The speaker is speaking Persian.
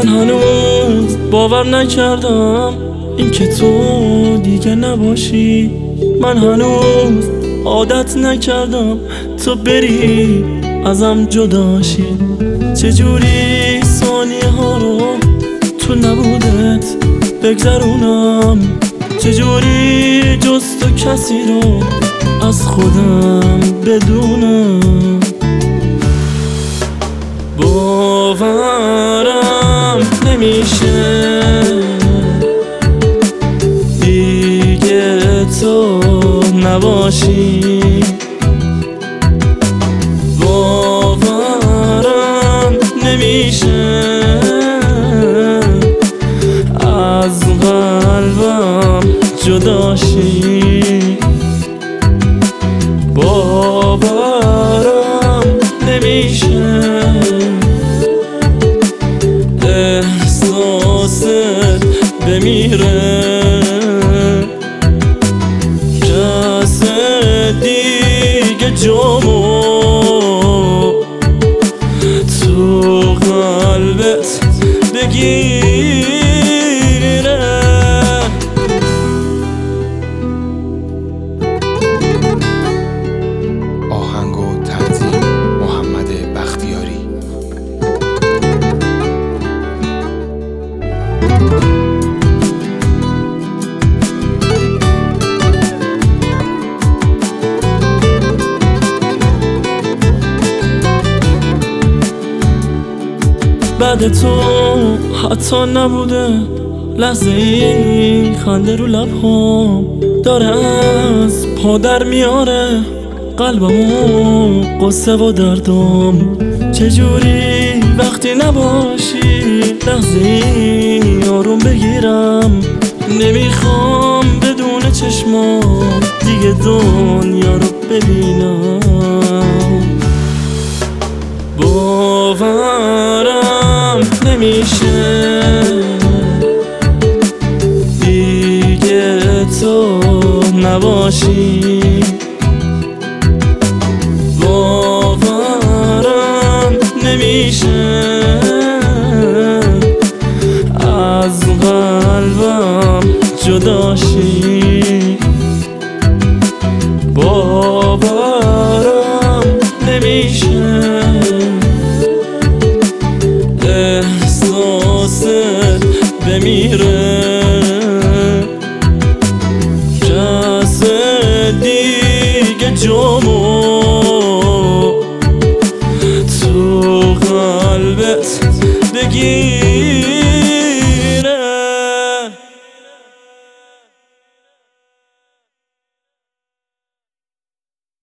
من هنوز باور نکردم این که تو دیگه نباشی. من هنوز عادت نکردم تو بری ازم جداشی. چجوری ثانیه ها رو تو نبودت بگذرونم؟ چجوری جز تو کسی رو از خودم بدونم؟ باورم نمیشه دیگه تو نباشی. باورم نمیشه از قلبم جداشی. باورم نمیشه احساست بمیره. کس دیگه جامو تو قلبت بگیره. آهنگ و تنظیم محمد بختیاری. بعد تو حتی نبوده لحظه ای خنده رو لبهام داره از پا در میاره قلبمو قصه و دردم. چجوری وقتی نباشی لحظه ای آروم بگیرم؟ نمیخوام بدون چشمام دیگه دنیا رو ببینم. باورم نمیشه دیگه تو نباشی. باورم نمیشه از قلبم جداشی. باورم نمیشه احساست بمیره. کس دیگه جامو تو قلبت بگیر.